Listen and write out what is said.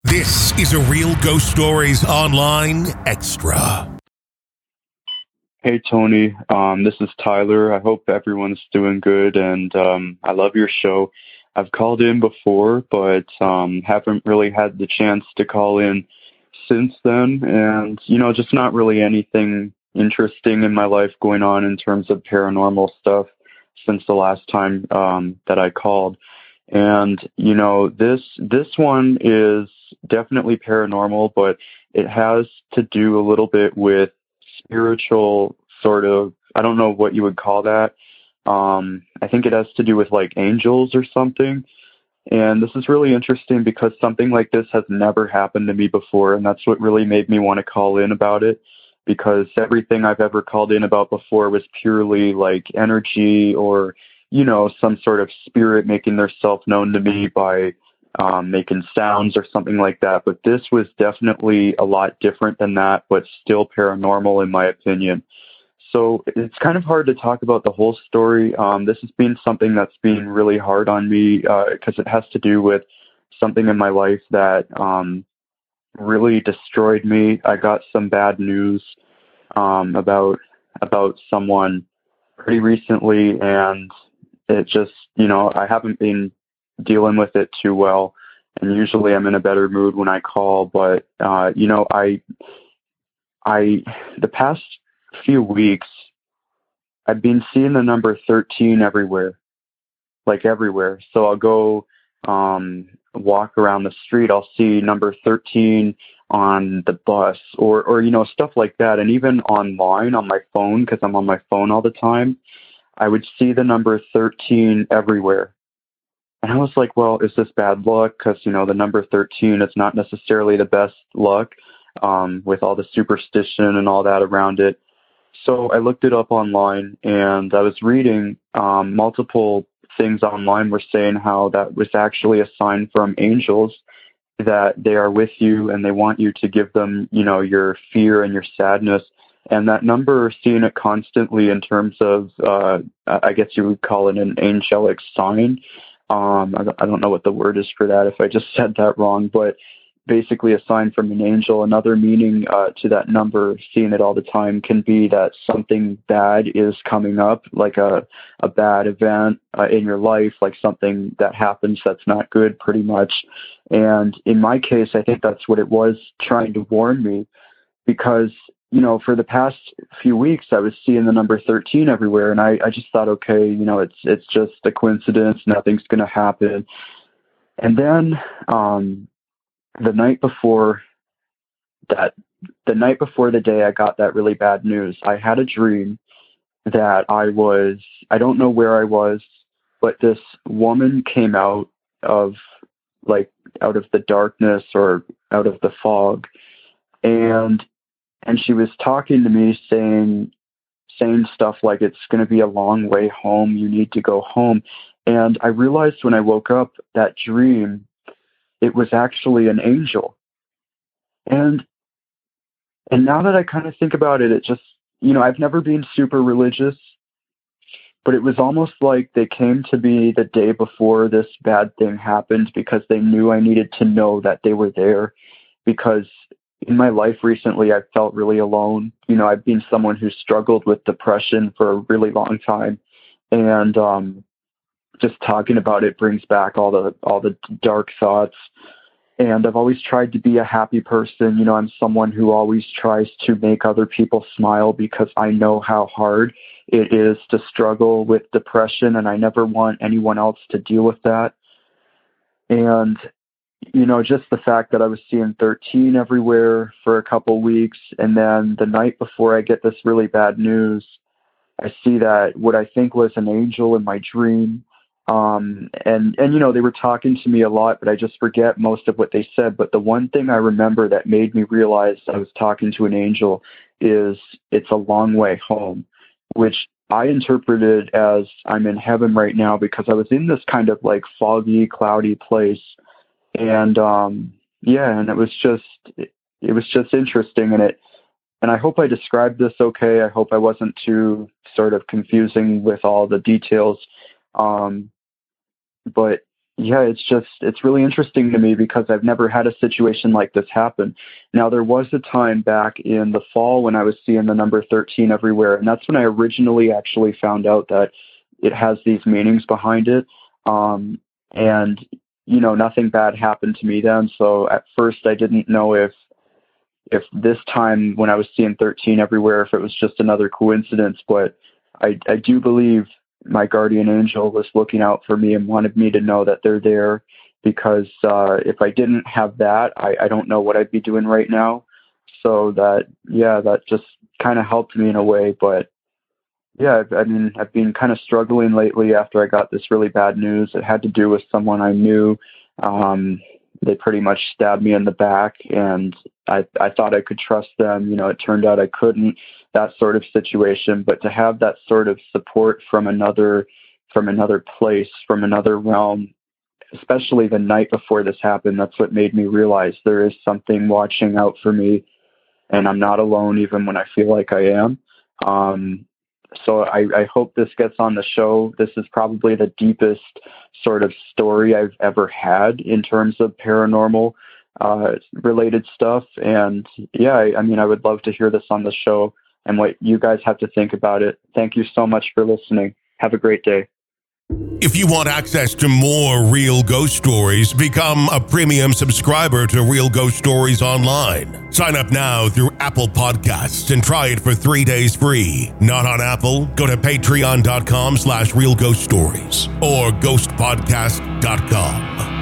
This is a Real Ghost Stories Online Extra. Hey, Tony. This is Tyler. I hope everyone's doing good, and I love your show. I've called in before, but haven't really had the chance to call in since then, and, just not really anything interesting in my life going on in terms of paranormal stuff since the last time that I called. And, this one is definitely paranormal, but it has to do a little bit with spiritual sort of, I don't know what you would call that. I think it has to do with like angels or something. And this is really interesting because something like this has never happened to me before. And that's what really made me want to call in about it, because everything I've ever called in about before was purely like energy or, some sort of spirit making their self known to me by making sounds or something like that. But this was definitely a lot different than that, but still paranormal in my opinion. So it's kind of hard to talk about the whole story. This has been something that's been really hard on me because it has to do with something in my life that really destroyed me. I got some bad news about someone pretty recently, and it just, I haven't been dealing with it too well. And usually I'm in a better mood when I call, but the past few weeks, I've been seeing the number 13 everywhere, like everywhere. So I'll go walk around the street. I'll see number 13 on the bus or stuff like that. And even online on my phone, because I'm on my phone all the time, I would see the number 13 everywhere. And I was like, well, is this bad luck? Because, the number 13 is not necessarily the best luck with all the superstition and all that around it. So I looked it up online, and I was reading multiple things online were saying how that was actually a sign from angels that they are with you and they want you to give them, your fear and your sadness. And that number, seeing it constantly in terms of, I guess you would call it an angelic sign. I don't know what the word is for that if I just said that wrong, but basically a sign from an angel. Another meaning to that number, seeing it all the time, can be that something bad is coming up, like a bad event in your life, like something that happens that's not good, pretty much. And in my case, I think that's what it was trying to warn me, because for the past few weeks, I was seeing the number 13 everywhere, and I just thought, okay, it's just a coincidence, nothing's going to happen. And then the night before the day I got that really bad news, I had a dream that I don't know where I was, but this woman came out of the darkness or out of the fog, and she was talking to me saying stuff like, it's going to be a long way home, you need to go home. And I realized when I woke up, that dream, it was actually an angel. And now that I kind of think about it, it just, I've never been super religious, but it was almost like they came to me the day before this bad thing happened because they knew I needed to know that they were there. Because in my life recently, I felt really alone. I've been someone who struggled with depression for a really long time. And just talking about it brings back all the dark thoughts. And I've always tried to be a happy person. I'm someone who always tries to make other people smile because I know how hard it is to struggle with depression, and I never want anyone else to deal with that. And, just the fact that I was seeing 13 everywhere for a couple weeks, and then the night before I get this really bad news, I see that what I think was an angel in my dream. And they were talking to me a lot, but I just forget most of what they said. But the one thing I remember that made me realize I was talking to an angel is, it's a long way home, which I interpreted as I'm in heaven right now, because I was in this kind of like foggy, cloudy place. And, and it was just interesting. And I hope I described this okay. I hope I wasn't too sort of confusing with all the details. But, yeah, it's really interesting to me because I've never had a situation like this happen. Now, there was a time back in the fall when I was seeing the number 13 everywhere, and that's when I originally actually found out that it has these meanings behind it. And, nothing bad happened to me then. So at first I didn't know if this time when I was seeing 13 everywhere, if it was just another coincidence, but I do believe my guardian angel was looking out for me and wanted me to know that they're there, because if I didn't have that, I don't know what I'd be doing right now. So that just kind of helped me in a way. But yeah, I've been kind of struggling lately after I got this really bad news. It had to do with someone I knew. They pretty much stabbed me in the back, and I thought I could trust them. It turned out I couldn't, that sort of situation. But to have that sort of support from another place, from another realm, especially the night before this happened, that's what made me realize there is something watching out for me, and I'm not alone even when I feel like I am. So I hope this gets on the show. This is probably the deepest sort of story I've ever had in terms of paranormal related stuff. And yeah, I would love to hear this on the show and what you guys have to think about it. Thank you so much for listening. Have a great day. If you want access to more Real Ghost Stories, become a premium subscriber to Real Ghost Stories Online. Sign up now through Apple Podcasts and try it for 3 days free. Not on Apple? Go to patreon.com/realghoststories or ghostpodcast.com.